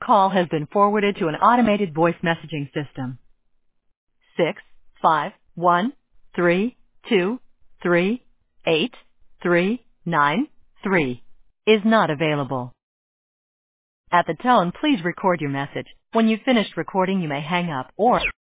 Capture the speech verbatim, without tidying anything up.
call has been forwarded to an automated voice messaging system. Six five one three two three eight three nine three is not available. At the tone, please record your message. When you've finished recording, you may hang up or